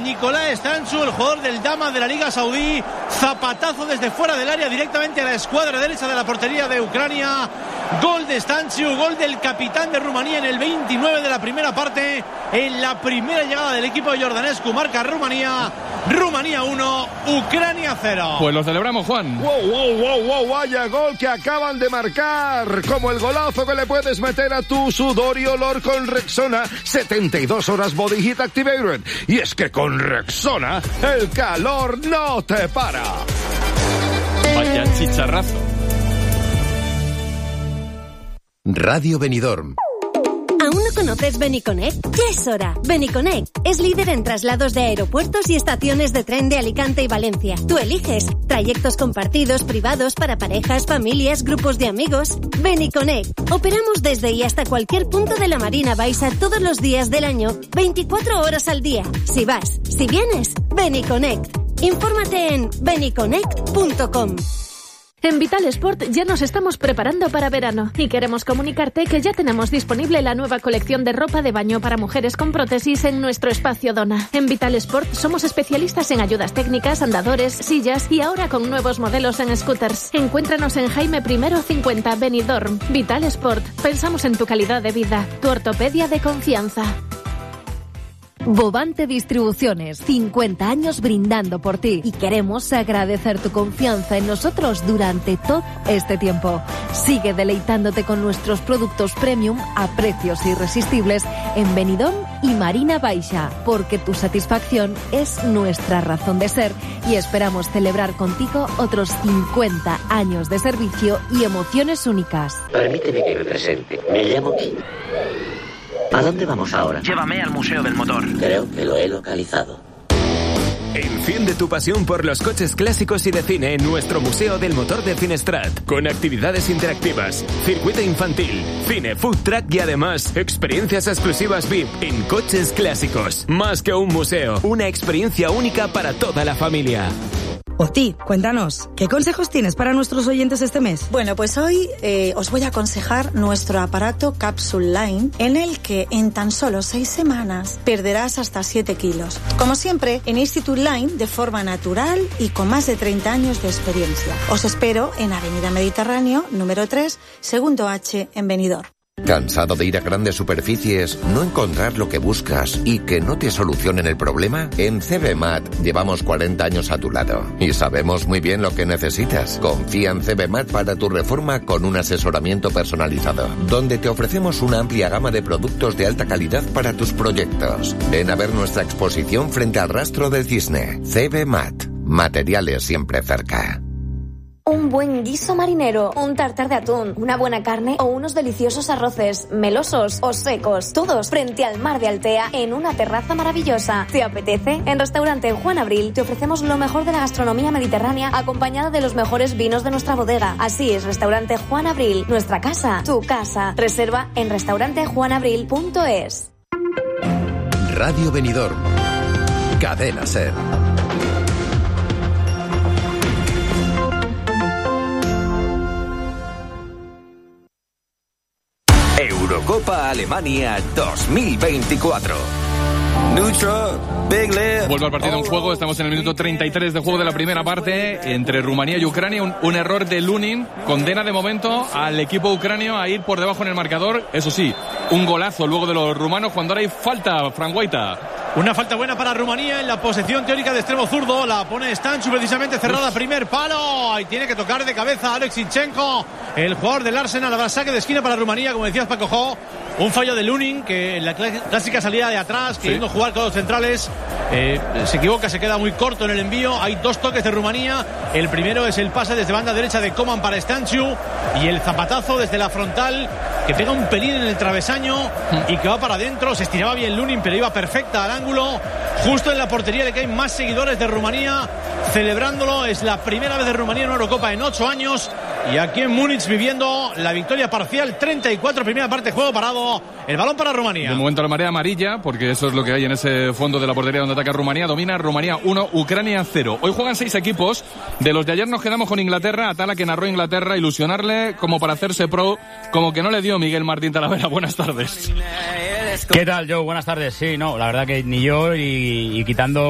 Nicolás Stanchu, el jugador del Dama de la Liga Saudí. Zapatazo desde fuera del área directamente a la escuadra derecha de la portería de Ucrania. Gol de Stanchu, gol del capitán de Rumanía en el 29 de la primera parte. En la primera llegada del equipo de Iordanescu marca Rumanía. Rumanía 1, Ucrania 0. Pues lo celebramos, Juan. Wow, vaya gol que acaban de marcar. Como el golazo que le puedes meter a tu sudor y olor con Rexona. 72 horas Body Heat Activated. Y es que con Rexona el calor no te para. Vaya chicharrazo. Radio Benidorm. ¿Aún no conoces Beniconnect? Ya es hora. Beniconnect es líder en traslados de aeropuertos y estaciones de tren de Alicante y Valencia. Tú eliges trayectos compartidos, privados, para parejas, familias, grupos de amigos. Beniconnect. Operamos desde y hasta cualquier punto de la Marina Baixa todos los días del año, 24 horas al día. Si vas, si vienes, Beniconnect. Infórmate en beniconnect.com. En Vital Sport ya nos estamos preparando para verano y queremos comunicarte que ya tenemos disponible la nueva colección de ropa de baño para mujeres con prótesis en nuestro espacio Dona. En Vital Sport somos especialistas en ayudas técnicas, andadores, sillas y ahora con nuevos modelos en scooters. Encuéntranos en Jaime I 50 Benidorm. Vital Sport. Pensamos en tu calidad de vida. Tu ortopedia de confianza. Bovante Distribuciones, 50 años brindando por ti y queremos agradecer tu confianza en nosotros durante todo este tiempo. Sigue deleitándote con nuestros productos premium a precios irresistibles en Benidorm y Marina Baixa, porque tu satisfacción es nuestra razón de ser y esperamos celebrar contigo otros 50 años de servicio y emociones únicas. Permíteme que me presente. Me llamo Kim. ¿A dónde vamos ahora? Llévame al Museo del Motor. Creo que lo he localizado. Enciende tu pasión por los coches clásicos y de cine en nuestro Museo del Motor de Finestrat, con actividades interactivas, circuito infantil, cine, food track y además experiencias exclusivas VIP en coches clásicos. Más que un museo, una experiencia única para toda la familia. Oti, cuéntanos, ¿qué consejos tienes para nuestros oyentes este mes? Bueno, pues hoy os voy a aconsejar nuestro aparato Capsule Line, en el que en tan solo 6 semanas perderás hasta 7 kilos. Como siempre, en Institute Line, de forma natural y con más de 30 años de experiencia. Os espero en Avenida Mediterráneo, número 3, segundo H, en Benidorm. ¿Cansado de ir a grandes superficies, no encontrar lo que buscas y que no te solucionen el problema? En CBMAT llevamos 40 años a tu lado y sabemos muy bien lo que necesitas. Confía en CBMAT para tu reforma con un asesoramiento personalizado, donde te ofrecemos una amplia gama de productos de alta calidad para tus proyectos. Ven a ver nuestra exposición frente al Rastro del Cisne. CBMAT. Materiales siempre cerca. Un buen guiso marinero, un tartar de atún, una buena carne o unos deliciosos arroces, melosos o secos, todos frente al mar de Altea en una terraza maravillosa. ¿Te apetece? En Restaurante Juan Abril te ofrecemos lo mejor de la gastronomía mediterránea acompañada de los mejores vinos de nuestra bodega. Así es, Restaurante Juan Abril, nuestra casa, tu casa. Reserva en restaurantejuanabril.es. Radio Benidorm. Cadena SER. Eurocopa Alemania 2024. Vuelve al partido en juego, estamos en el minuto 33 de juego de la primera parte entre Rumanía y Ucrania. Un error de Lunin condena de momento al equipo ucranio a ir por debajo en el marcador. Eso sí, un golazo luego de los rumanos cuando ahora hay falta, Fran Guaita. Una falta buena para Rumanía en la posesión teórica de extremo zurdo. La pone Stanchu precisamente cerrada. Primer palo. Y tiene que tocar de cabeza Alex Zinchenko, el jugador del Arsenal. Habrá saque de esquina para Rumanía, como decías, Paco Jo. Un fallo de Lunin, que en la clásica salida de atrás, queriendo jugar con los centrales, se equivoca, se queda muy corto en el envío. Hay 2 toques de Rumanía. El primero es el pase desde banda derecha de Coman para Stanchu. Y el zapatazo desde la frontal, que pega un pelín en el travesaño y que va para adentro. Se estiraba bien Lunin, pero iba perfecta al ángulo, justo en la portería de que hay más seguidores de Rumanía celebrándolo. Es la primera vez de Rumanía en una Eurocopa en 8 años. Y aquí en Múnich viviendo la victoria parcial. 34, primera parte, juego parado. El balón para Rumanía. De momento la marea amarilla, porque eso es lo que hay en ese fondo de la portería donde ataca Rumanía. Domina Rumanía 1, Ucrania 0. Hoy juegan 6 equipos. De los de ayer nos quedamos con Inglaterra. Atala, que narró Inglaterra, ilusionarle como para hacerse pro, como que no le dio Miguel Martín Talavera. Buenas tardes. ¿Qué tal, Joe? Buenas tardes. Sí, no, la verdad que ni yo y quitando